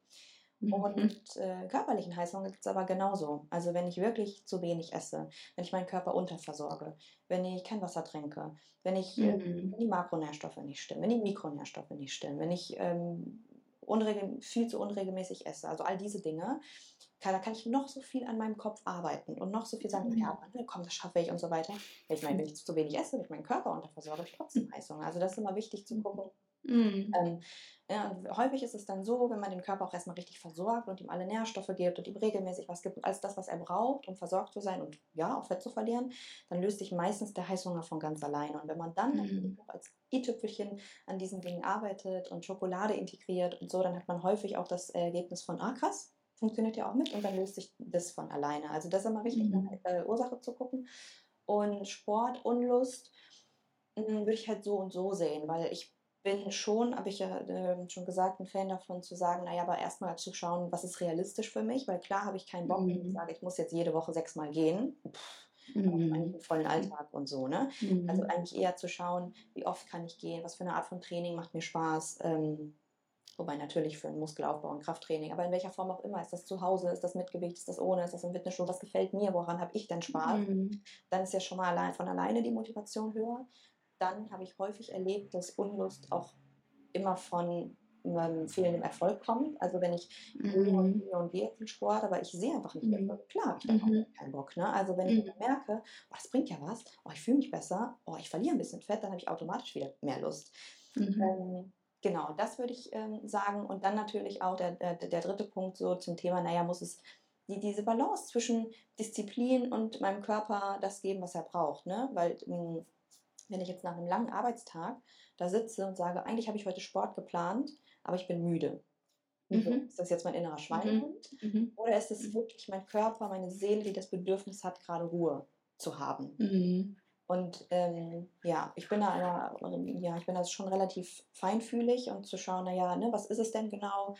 Mhm. Und äh, körperlichen Heißhunger gibt es aber genauso. Also wenn ich wirklich zu wenig esse, wenn ich meinen Körper unterversorge, wenn ich kein Wasser trinke, wenn ich äh, Mhm. wenn die Makronährstoffe nicht stimmen, wenn die Mikronährstoffe nicht stimmen, wenn ich ähm, unregel viel zu unregelmäßig esse, also all diese Dinge, kann, da kann ich noch so viel an meinem Kopf arbeiten und noch so viel sagen, naja, aber ne, komm, das schaffe ich und so weiter. Ja, ich meine, wenn ich zu wenig esse, wenn ich meinen Körper unterversorge, habe ich trotzdem Heißhunger. Also das ist immer wichtig zu gucken. Mhm. Ähm, ja, und häufig ist es dann so, wenn man den Körper auch erstmal richtig versorgt und ihm alle Nährstoffe gibt und ihm regelmäßig was gibt, als das, was er braucht, um versorgt zu sein und ja, auch Fett zu verlieren, dann löst sich meistens der Heißhunger von ganz alleine. Und wenn man dann natürlich Mhm. noch als i-Tüpfelchen an diesen Dingen arbeitet und Schokolade integriert und so, dann hat man häufig auch das Ergebnis von, ah krass, funktioniert ja auch mit, und dann löst sich das von alleine. Also das ist immer wichtig, nach Mhm. der Ursache zu gucken. Und Sport, Unlust, hm, würde ich halt so und so sehen, weil ich bin schon, habe ich ja ähm, schon gesagt, ein Fan davon zu sagen, naja, aber erstmal zu schauen, was ist realistisch für mich, weil klar habe ich keinen Bock, wenn ich Mhm. sage, ich muss jetzt jede Woche sechsmal gehen. Pff, habe ich eigentlich Mhm. einen vollen Alltag und so, ne? Also Mhm. eigentlich eher zu schauen, wie oft kann ich gehen, was für eine Art von Training macht mir Spaß, ähm, wobei natürlich für 'n Muskelaufbau und Krafttraining, aber in welcher Form auch immer. Ist das zu Hause, ist das mit Gewicht, ist das ohne, ist das im Fitnessstudio? Was gefällt mir? Woran habe ich denn Spaß? Mhm. Dann ist ja schon mal allein von alleine die Motivation höher. Dann habe ich häufig erlebt, dass Unlust auch immer von ähm, fehlendem Erfolg kommt. Also wenn ich gehe und Mhm. gehe und gehe zum Sport, aber ich sehe einfach nicht Mhm. Erfolge, klar habe ich dann auch Mhm. keinen Bock. Ne? Also wenn ich Mhm. aber merke, oh, das bringt ja was, oh, ich fühle mich besser, oh, ich verliere ein bisschen Fett, dann habe ich automatisch wieder mehr Lust. Mhm. Ähm, genau, das würde ich ähm, sagen. Und dann natürlich auch der, der, der dritte Punkt so zum Thema, naja, muss es die, diese Balance zwischen Disziplin und meinem Körper das geben, was er braucht. Ne? Weil mh, wenn ich jetzt nach einem langen Arbeitstag da sitze und sage, eigentlich habe ich heute Sport geplant, aber ich bin müde. So, Mhm. ist das jetzt mein innerer Mhm. Schweinehund? Mhm. Oder ist es wirklich mein Körper, meine Seele, die das Bedürfnis hat, gerade Ruhe zu haben? Mhm. Und ähm, ja, ich bin da aber, ähm, ja, ich bin da schon relativ feinfühlig und zu schauen, naja, ne, was ist es denn genau?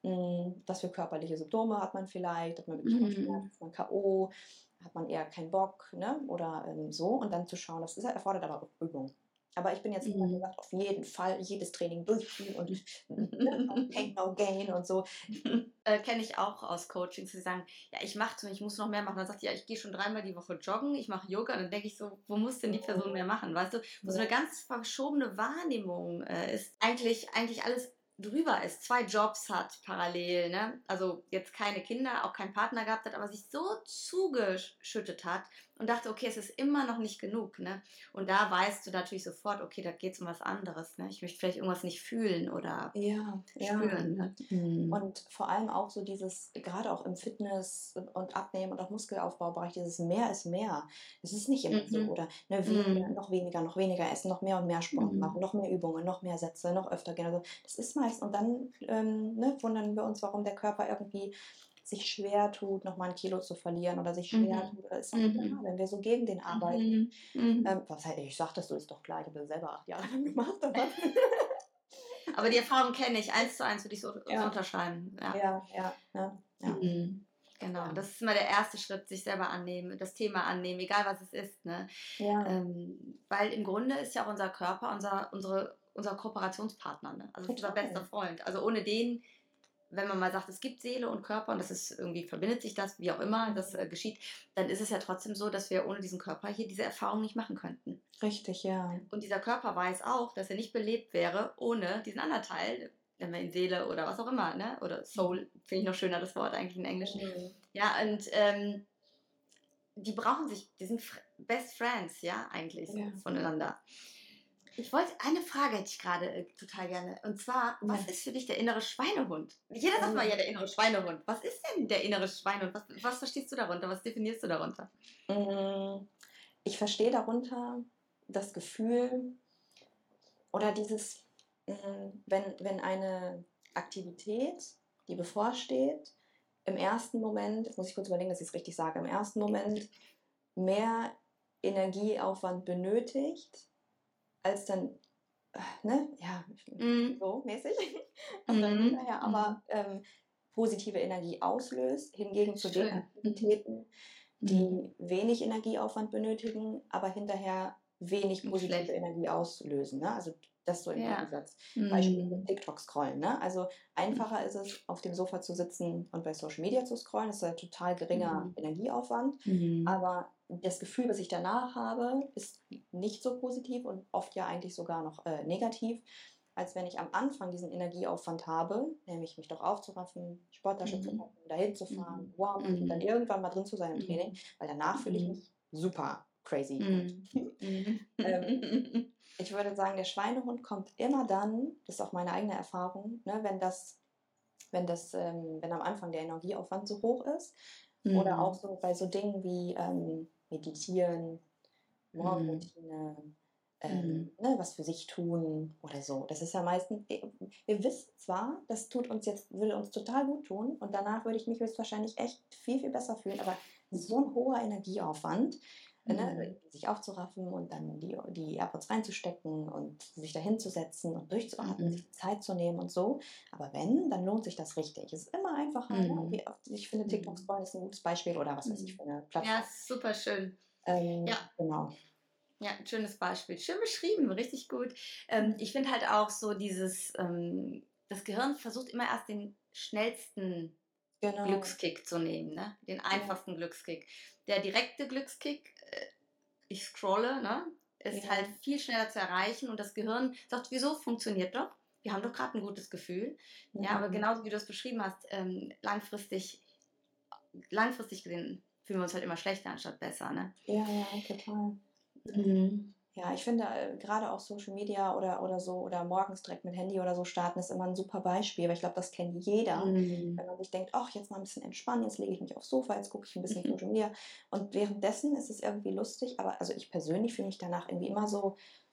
Hm, was für körperliche Symptome hat man vielleicht? Hat man wirklich Kopfschmerzen? Mhm. Ist man K O? Hat man eher keinen Bock, ne? Oder ähm, so? Und dann zu schauen, das ist, erfordert aber auch Übung. Aber ich bin jetzt niemand, der Mhm. sagt, auf jeden Fall jedes Training durchziehen und ne, no pain, no gain und so. Äh, kenne ich auch aus Coachings, die sagen, ja, ich mache, ich muss noch mehr machen. Dann sagt die, ja, ich gehe schon dreimal die Woche joggen, ich mache Yoga. Und dann denke ich so, wo muss denn die Person mehr machen? Weißt du, wo so eine ganz verschobene Wahrnehmung äh, ist, eigentlich, eigentlich alles drüber ist, zwei Jobs hat parallel, ne? Also jetzt keine Kinder, auch keinen Partner gehabt hat, aber sich so zugeschüttet hat und dachte, okay, es ist immer noch nicht genug, ne? Und da weißt du natürlich sofort, okay, da geht es um was anderes, ne? Ich möchte vielleicht irgendwas nicht fühlen oder Ja, ja. spüren, ne? Mhm. Und vor allem auch so dieses, gerade auch im Fitness und Abnehmen und auch Muskelaufbaubereich, dieses mehr ist mehr. Es ist nicht immer so, Mhm. oder ne, weniger, Mhm. noch weniger, noch weniger essen, noch mehr und mehr Sport machen, Mhm. noch mehr Übungen, noch mehr Sätze, noch öfter gehen. Also das ist meist. Und dann ähm, ne, wundern wir uns, warum der Körper irgendwie sich schwer tut, nochmal ein Kilo zu verlieren oder sich schwer Mhm. tut. Oder ist doch nicht normal, Mhm. wenn wir so gegen den arbeiten. Mhm. Mhm. Ähm, was halt, ich sag das so, ist doch klar, ich habe das selber acht Jahre lang gemacht. Aber Aber die Erfahrung kenne ich. Eins zu eins würde ich so, so ja, unterschreiben. Ja. ja, ja, ja, ja, Mhm. Genau. ja. Das ist immer der erste Schritt, sich selber annehmen, das Thema annehmen, egal was es ist. Ne? Ja, Ähm, weil im Grunde ist ja auch unser Körper unser, unsere, unser Kooperationspartner. Ne? Also es ist unser bester total. Freund. Also ohne den, wenn man mal sagt, es gibt Seele und Körper und das ist irgendwie verbindet sich das, wie auch immer das Mhm. äh, geschieht, dann ist es ja trotzdem so, dass wir ohne diesen Körper hier diese Erfahrung nicht machen könnten. Richtig, ja. Und dieser Körper weiß auch, dass er nicht belebt wäre ohne diesen anderen Teil, wenn wir ihn Seele oder was auch immer, ne? Oder Mhm. Soul, finde ich noch schöner das Wort eigentlich in Englisch. Mhm. Ja, und ähm, die brauchen sich, die sind Fr- Best Friends, ja, eigentlich so Ja, voneinander. Ich wollte, eine Frage hätte ich gerade äh, total gerne. Und zwar, was ja. ist für dich der innere Schweinehund? Jeder sagt mal Oh. ja, der innere Schweinehund. Was ist denn der innere Schweinehund? Was, was verstehst du darunter? Was definierst du darunter? Mm, Ich verstehe darunter das Gefühl oder dieses, mm, wenn, wenn eine Aktivität die bevorsteht, im ersten Moment, jetzt muss ich kurz überlegen, dass ich es richtig sage, im ersten Moment mehr Energieaufwand benötigt, als dann, äh, ne, ja, Mhm. so mäßig, und dann Mhm. hinterher aber ähm, positive Energie auslöst, hingegen zu den Schön. Aktivitäten, Mhm. die wenig Energieaufwand benötigen, aber hinterher wenig Nicht positive schlecht. Energie auslösen. Ne? Also das so im Ja. Gegensatz. Beispiel Mhm. TikTok scrollen. Ne? Also einfacher ist es, auf dem Sofa zu sitzen und bei Social Media zu scrollen. Das ist ein total geringer Mhm. Energieaufwand. Mhm. Aber das Gefühl, was ich danach habe, ist nicht so positiv und oft ja eigentlich sogar noch äh, negativ, als wenn ich am Anfang diesen Energieaufwand habe, nämlich mich doch aufzuraffen, Sporttasche zu Mhm. packen, dahin zu fahren, Mhm. warm und dann Mhm. irgendwann mal drin zu sein im Training, Mhm. weil danach fühle ich Mhm. mich super crazy gut. Mhm. ähm, Mhm. ich würde sagen, der Schweinehund kommt immer dann, das ist auch meine eigene Erfahrung, ne, wenn das, wenn das, ähm, wenn am Anfang der Energieaufwand so hoch ist oder auch Mhm. so bei so Dingen wie ähm, Meditieren, Mhm. Morgenroutine, Mhm. ähm, ne, was für sich tun oder so. Das ist ja meistens, wir wissen zwar, das tut uns jetzt, würde uns total gut tun und danach würde ich mich höchstwahrscheinlich echt viel, viel besser fühlen, aber so ein hoher Energieaufwand, äh, ne, Mhm. sich aufzuraffen und dann die, die AirPods reinzustecken und sich da hinzusetzen und durchzuatmen, sich Mhm. die Zeit zu nehmen und so. Aber wenn, dann lohnt sich das richtig. Es ist immer einfacher. Ne? Mhm. Wie oft- Ich finde, TikTok Mhm. Scrollen ist ein gutes Beispiel oder was weiß ich Mhm. für eine Ja, Plattform. super schön. Ähm, Ja, genau. ja, ein schönes Beispiel. Schön beschrieben, richtig gut. Ähm, ich finde halt auch so dieses, ähm, das Gehirn versucht immer erst den schnellsten Genau. Glückskick zu nehmen, ne? Den Ja. einfachsten Glückskick. Der direkte Glückskick, äh, ich scrolle, ne? Ist Ja. halt viel schneller zu erreichen und das Gehirn sagt, wieso funktioniert doch? Wir haben doch gerade ein gutes Gefühl. Ja, aber Mhm. genauso wie du es beschrieben hast, ähm, langfristig, langfristig gesehen fühlen wir uns halt immer schlechter anstatt besser, ne? Ja, ja, total. Mhm. Ja, ich finde, äh, gerade auch Social Media oder, oder so oder morgens direkt mit Handy oder so starten ist immer ein super Beispiel, weil ich glaube, das kennt jeder. Mhm. Wenn man sich denkt, ach, jetzt mal ein bisschen entspannen, jetzt lege ich mich aufs Sofa, jetzt gucke ich ein bisschen Social Media. Und währenddessen ist es irgendwie lustig, aber also ich persönlich fühle mich danach irgendwie immer so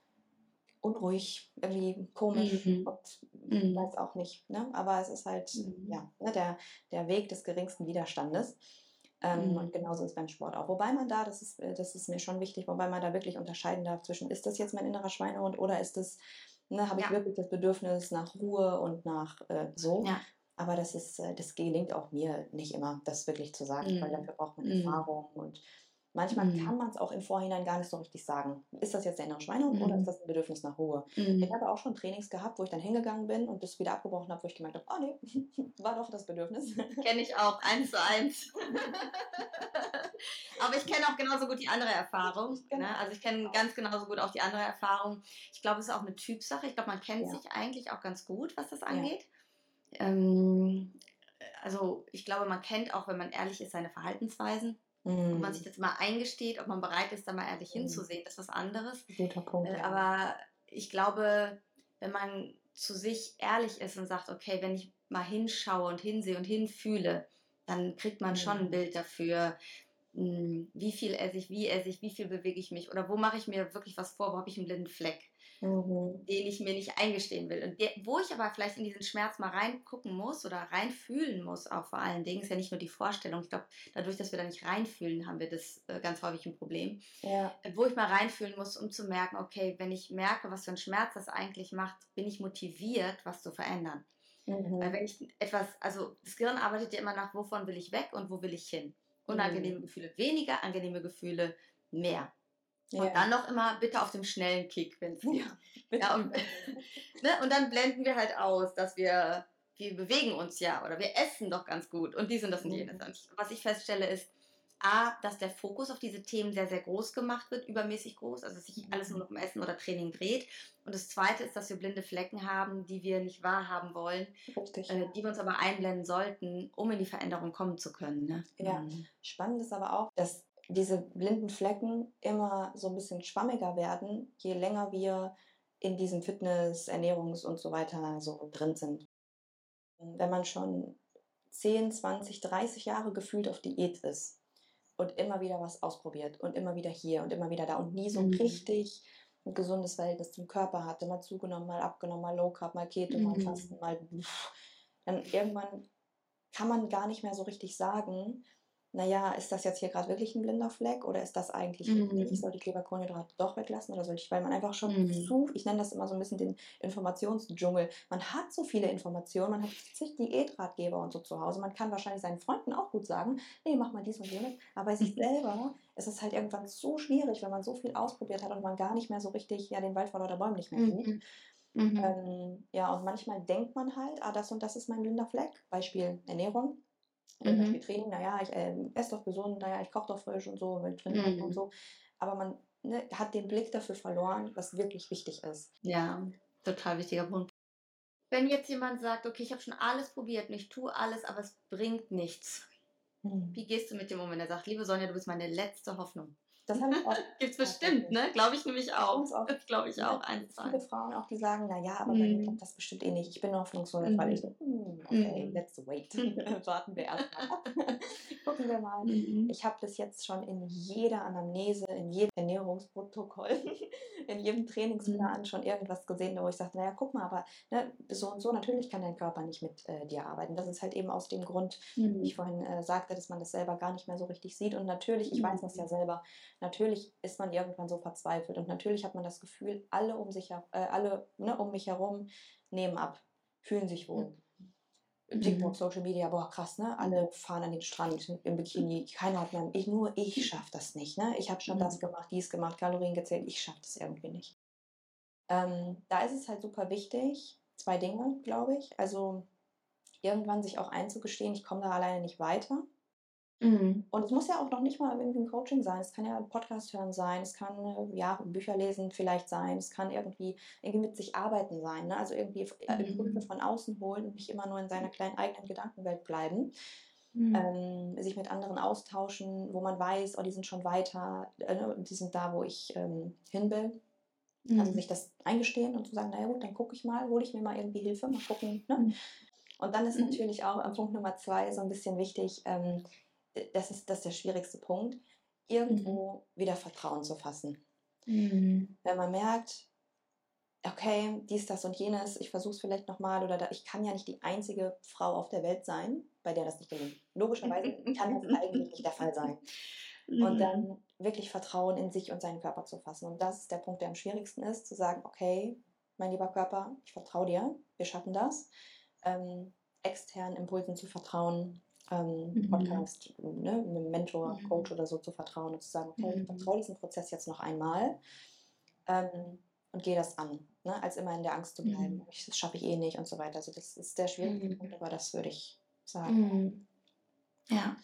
unruhig, irgendwie komisch Mhm. und Mhm. weiß auch nicht. Ne? Aber es ist halt Mhm. ja, ne, der, der Weg des geringsten Widerstandes. Ähm, und Mhm. genauso ist beim Sport auch. Wobei man da, das ist, äh, das ist mir schon wichtig, wobei man da wirklich unterscheiden darf zwischen, ist das jetzt mein innerer Schweinehund oder ist das, ne, habe ich Ja, wirklich das Bedürfnis nach Ruhe und nach äh, so. ja. Aber das ist, äh, das gelingt auch mir nicht immer, das wirklich zu sagen, weil Mhm. dafür braucht man Mhm. Erfahrung und manchmal kann Mhm. man es auch im Vorhinein gar nicht so richtig sagen. Ist das jetzt der innere Schweinehund oder ist Mhm. das ein Bedürfnis nach Ruhe? Ich Mhm. habe auch schon Trainings gehabt, wo ich dann hingegangen bin und das wieder abgebrochen habe, wo ich gemerkt habe, oh nee, war doch das Bedürfnis. Kenne ich auch, eins zu eins. Aber ich kenne auch genauso gut die andere Erfahrung. Genau. Ne? Also ich kenne ganz genauso gut auch die andere Erfahrung. Ich glaube, es ist auch eine Typsache. Ich glaube, man kennt Ja, sich eigentlich auch ganz gut, was das ja. angeht. Ähm, also ich glaube, man kennt auch, wenn man ehrlich ist, seine Verhaltensweisen. Ob man sich Mhm. das mal eingesteht, ob man bereit ist, da mal ehrlich Mhm. hinzusehen, das ist was anderes. Guter Punkt, Äh, ja. aber ich glaube, wenn man zu sich ehrlich ist und sagt, okay, wenn ich mal hinschaue und hinsehe und hinfühle, dann kriegt man schon ein Mhm. Bild dafür, mh, wie viel esse ich, wie esse ich, wie viel bewege ich mich oder wo mache ich mir wirklich was vor, wo habe ich einen blinden Fleck, Mhm. den ich mir nicht eingestehen will. Und der, wo ich aber vielleicht in diesen Schmerz mal reingucken muss oder reinfühlen muss, auch vor allen Dingen, ist ja nicht nur die Vorstellung. Ich glaube, dadurch, dass wir da nicht reinfühlen, haben wir das äh, ganz häufig ein Problem. Ja. Äh, Wo ich mal reinfühlen muss, um zu merken, okay, wenn ich merke, was für einen Schmerz das eigentlich macht, bin ich motiviert, was zu verändern. Weil Mhm. wenn ich etwas, also das Gehirn arbeitet ja immer nach, wovon will ich weg und wo will ich hin. Unangenehme Mhm. Gefühle weniger, angenehme Gefühle mehr. Und Ja. dann noch immer bitte auf dem schnellen Kick, wenn es geht. Ja, bitte. Ja, und, ne, und dann blenden wir halt aus, dass wir, wir bewegen uns ja oder wir essen doch ganz gut und dies und das und jenes. Mhm. Und was ich feststelle ist, A, dass der Fokus auf diese Themen sehr, sehr groß gemacht wird, übermäßig groß, also dass sich alles nur noch um Essen oder Training dreht. Und das Zweite ist, dass wir blinde Flecken haben, die wir nicht wahrhaben wollen, Richtig, äh, ja. die wir uns aber einblenden sollten, um in die Veränderung kommen zu können. Ne? Ja, Mhm. spannend ist aber auch, dass diese blinden Flecken immer so ein bisschen schwammiger werden, je länger wir in diesem Fitness-, Ernährungs- und so weiter so drin sind. Wenn man schon zehn, zwanzig, dreißig Jahre gefühlt auf Diät ist und immer wieder was ausprobiert und immer wieder hier und immer wieder da und nie so Mhm. richtig ein gesundes Verhältnis zum Körper hatte, mal zugenommen, mal abgenommen, mal Low Carb, mal Keto, mal Mhm. Fasten, mal pff, dann irgendwann kann man gar nicht mehr so richtig sagen, naja, ist das jetzt hier gerade wirklich ein blinder Fleck oder ist das eigentlich richtig? Mhm. Sollte ich lieber Kohlenhydrate doch weglassen oder sollte ich, weil man einfach schon Mhm. zu, ich nenne das immer so ein bisschen den Informationsdschungel. Man hat so viele Informationen, man hat zig Diätratgeber und so zu Hause. Man kann wahrscheinlich seinen Freunden auch gut sagen, nee, mach mal dies und jenes. Aber bei sich selber ist es halt irgendwann so schwierig, wenn man so viel ausprobiert hat und man gar nicht mehr so richtig, ja, den Wald vor lauter Bäumen nicht mehr sieht. Mhm. Mhm. Ähm, ja, und manchmal denkt man halt, ah, das und das ist mein blinder Fleck. Beispiel Ernährung. Oder Beispiel Mhm. Training, naja, ich ähm, esse doch gesund, naja, ich koche doch frisch und so, will trainieren und Mhm. so. Aber man, ne, hat den Blick dafür verloren, was wirklich wichtig ist. Ja, total wichtiger Punkt. Wenn jetzt jemand sagt, okay, ich habe schon alles probiert und ich tue alles, aber es bringt nichts. Mhm. Wie gehst du mit dem um, wenn er sagt, liebe Sonja, du bist meine letzte Hoffnung? Das habe ich oft Gibt's bestimmt, tatsächlich. ne? Glaube ich nämlich auch. Ganz oft. Das glaube ich auch, Ne? eins zu Viele eins. Frauen auch, die sagen, naja, aber bei mir Mhm. klappt das bestimmt eh nicht. Ich bin hoffnungslos, weil ich Mhm. so, hm, okay, Mhm. let's wait. Warten wir erstmal ab. Gucken wir mal. Mhm. Ich habe bis jetzt schon in jeder Anamnese, in jedem Ernährungsprotokoll, in jedem Trainingsplan schon irgendwas gesehen, wo ich sage, naja, guck mal, aber ne, so und so, natürlich kann dein Körper nicht mit äh, dir arbeiten. Das ist halt eben aus dem Grund, wie ich Mhm. vorhin äh, sagte, dass man das selber gar nicht mehr so richtig sieht. Und natürlich, ich weiß das ja Mhm. selber, natürlich ist man irgendwann so verzweifelt und natürlich hat man das Gefühl, alle um sich, her- äh, alle ne, um mich herum nehmen ab, fühlen sich wohl. TikTok, Mhm. Social Media, boah, krass, ne? Alle fahren an den Strand im Bikini. Keiner hat mehr. Ich, nur ich schaffe das nicht, ne? Ich habe schon das Mhm. gemacht, dies gemacht, Kalorien gezählt. Ich schaffe das irgendwie nicht. Ähm, da ist es halt super wichtig, zwei Dinge, glaube ich. Also irgendwann sich auch einzugestehen, ich komme da alleine nicht weiter. Mhm. Und es muss ja auch noch nicht mal irgendwie ein Coaching sein. Es kann ja ein Podcast hören sein, es kann äh, ja, Bücher lesen vielleicht sein, es kann irgendwie, irgendwie mit sich arbeiten sein. Ne? Also irgendwie äh, Impulse Mhm. von außen holen und nicht immer nur in seiner kleinen eigenen Gedankenwelt bleiben. Mhm. Ähm, sich mit anderen austauschen, wo man weiß, oh, die sind schon weiter, äh, ne, die sind da, wo ich ähm, hin will. Also Mhm. sich das eingestehen und zu sagen, naja gut, dann gucke ich mal, hole ich mir mal irgendwie Hilfe, mal gucken. Ne? Mhm. Und dann ist Mhm. natürlich auch am Punkt Nummer zwei so ein bisschen wichtig, ähm, das ist, das ist der schwierigste Punkt, Mhm. irgendwo wieder Vertrauen zu fassen. Mhm. Wenn man merkt, okay, dies, das und jenes, ich versuche es vielleicht nochmal oder da, ich kann ja nicht die einzige Frau auf der Welt sein, bei der das nicht gelingt. Logischerweise kann das eigentlich nicht der Fall sein. Und Mhm. dann wirklich Vertrauen in sich und seinen Körper zu fassen. Und das ist der Punkt, der am schwierigsten ist, zu sagen, okay, mein lieber Körper, ich vertraue dir, wir schaffen das. Ähm, externen Impulsen zu vertrauen, ähm, Mhm. Podcast, ne, einem Mentor, Coach oder so zu vertrauen und zu sagen, okay, ich Mhm. vertraue diesem Prozess jetzt noch einmal ähm, und gehe das an, ne, als immer in der Angst zu bleiben, Mhm. ich, das schaffe ich eh nicht und so weiter. Also das ist der schwierigste Punkt, Mhm. aber das würde ich sagen. Mhm. Ja,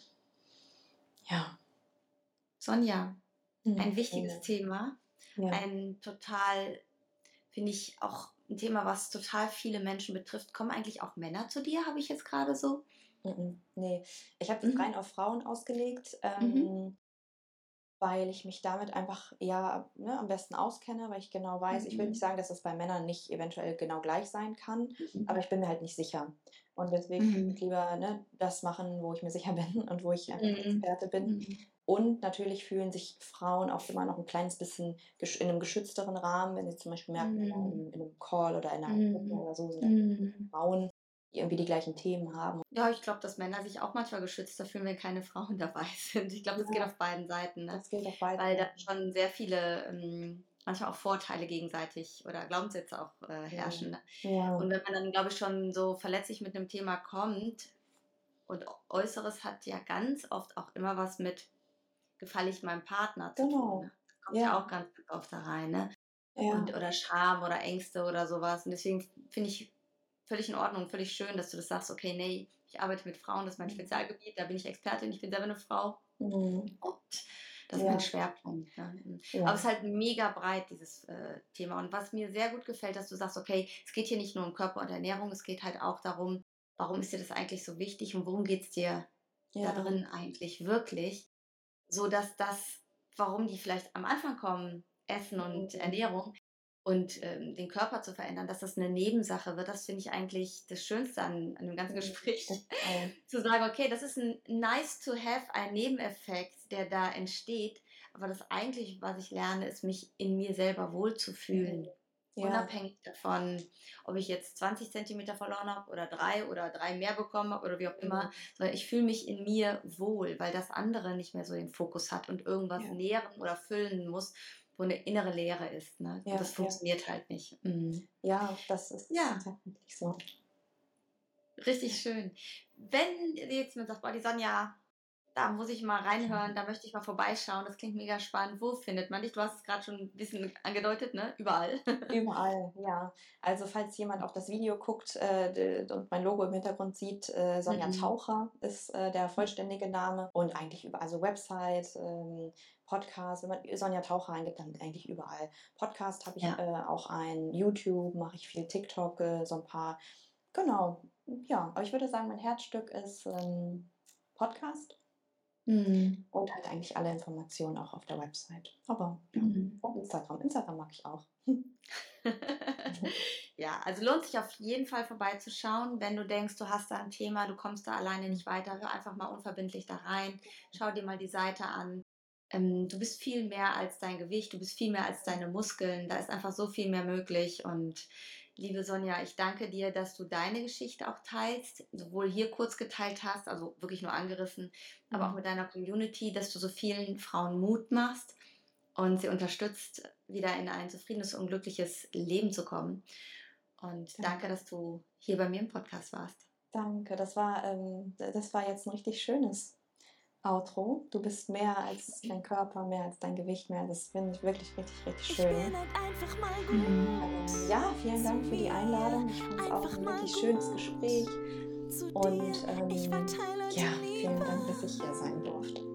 Ja. Sonja, Hm. ein wichtiges Ja. Thema, Ja. ein total, finde ich, auch ein Thema, was total viele Menschen betrifft. Kommen eigentlich auch Männer zu dir, habe ich jetzt gerade so? Mhm. Nee, ich habe das Mhm. rein auf Frauen ausgelegt. Mhm. Ähm, weil ich mich damit einfach, ja, ne, am besten auskenne, weil ich genau weiß, ich will nicht Mhm. sagen, dass das bei Männern nicht eventuell genau gleich sein kann, aber Mhm. ich bin mir halt nicht sicher. Und deswegen würde ich Mhm. lieber, ne, das machen, wo ich mir sicher bin und wo ich einfach Mhm. Experte bin. Mhm. Und natürlich fühlen sich Frauen auch immer noch ein kleines bisschen gesch in einem geschützteren Rahmen, wenn sie zum Beispiel merken, in Mhm. einem in 'nem Call oder in einer Gruppe Mhm. oder so sind da Mhm. Frauen, die irgendwie die gleichen Themen haben. Ja, ich glaube, dass Männer sich auch manchmal geschützter fühlen, wenn keine Frauen dabei sind. Ich glaube, das geht Ja, auf beiden Seiten, ne? das gilt auf beiden Weil da Seiten. schon sehr viele, ähm, manchmal auch Vorteile gegenseitig oder Glaubenssätze auch äh, Ja. herrschen. Ne? Ja, Und wenn man dann, glaube ich, schon so verletzlich mit einem Thema kommt und Äußeres hat ja ganz oft auch immer was mit gefalle ich meinem Partner zu tun. Ne? genau. Das kommt ja auch Ja, ganz oft da rein, ne? Und ja. oder Scham oder Ängste oder sowas. Und deswegen finde ich völlig in Ordnung, völlig schön, dass du das sagst, okay, nee, ich arbeite mit Frauen, das ist mein Mhm. Spezialgebiet, da bin ich Expertin, ich bin selber eine Frau Mhm. und das ist mein Ja, Schwerpunkt. Ne? Aber es ja. ist halt mega breit, dieses äh, Thema. Und was mir sehr gut gefällt, dass du sagst, okay, es geht hier nicht nur um Körper und Ernährung, es geht halt auch darum, warum ist dir das eigentlich so wichtig und worum geht es dir da Ja. drin eigentlich wirklich, so dass das, warum die vielleicht am Anfang kommen, Essen und Mhm. Ernährung und ähm, den Körper zu verändern, dass das eine Nebensache wird, das finde ich eigentlich das Schönste an, an dem ganzen Mhm. Gespräch. Total. Zu sagen, okay, das ist ein nice to have, ein Nebeneffekt, der da entsteht, aber das eigentlich, was ich lerne, ist, mich in mir selber Mhm. wohlzufühlen. Ja, Unabhängig davon, ob ich jetzt zwanzig Zentimeter verloren habe oder drei oder drei mehr bekommen habe oder wie auch immer, mhm. sondern ich fühle mich in mir wohl, weil das andere nicht mehr so den Fokus hat und irgendwas Ja, nähren oder füllen muss, wo eine innere Leere ist, ne? Und ja, das ja. funktioniert halt nicht. Mhm. Ja, das ist Ja, tatsächlich so. richtig schön. Wenn jetzt jemand sagt: „Boah, die Sonja, da muss ich mal reinhören, da möchte ich mal vorbeischauen, das klingt mega spannend." Wo findet man dich? Du hast es gerade schon ein bisschen angedeutet, ne? Überall. Überall, ja. Also, falls jemand auf das Video guckt, äh, d und mein Logo im Hintergrund sieht, äh, Sonja Mhm. Taucher ist, äh, der vollständige Name und eigentlich überall, also Website, ähm, Podcast, wenn man Sonja Taucher eingibt, dann eigentlich überall. Podcast habe ich, Ja. äh, auch ein, YouTube mache ich viel, TikTok, äh, so ein paar, genau. Ja, aber ich würde sagen, mein Herzstück ist, ähm, Podcast Mhm. und halt eigentlich alle Informationen auch auf der Website. Aber ja, Mhm. und Instagram. Instagram mag ich auch. Ja, also lohnt sich auf jeden Fall vorbeizuschauen, wenn du denkst, du hast da ein Thema, du kommst da alleine nicht weiter, hör einfach mal unverbindlich da rein, schau dir mal die Seite an. Ähm, du bist viel mehr als dein Gewicht, du bist viel mehr als deine Muskeln, da ist einfach so viel mehr möglich. Und liebe Sonja, ich danke dir, dass du deine Geschichte auch teilst, sowohl hier kurz geteilt hast, also wirklich nur angerissen, aber auch Mhm. mit deiner Community, dass du so vielen Frauen Mut machst und sie unterstützt, wieder in ein zufriedenes und glückliches Leben zu kommen. Und danke, Danke. dass du hier bei mir im Podcast warst. Danke, das war, ähm, d das war jetzt 'n richtig schönes Outro. Du bist mehr als dein Körper, mehr als dein Gewicht, mehr, das finde ich wirklich richtig, richtig Ich bin schön. halt einfach mal Mhm. Ähm, gut ja, vielen zu Dank für die mir, Einladung. Ich fand es auch einfach 'n mal wirklich schönes gut Gespräch zu dir. und, Ich ähm, verteile ja, die vielen Dank, dass ich Liebe. hier sein durfte.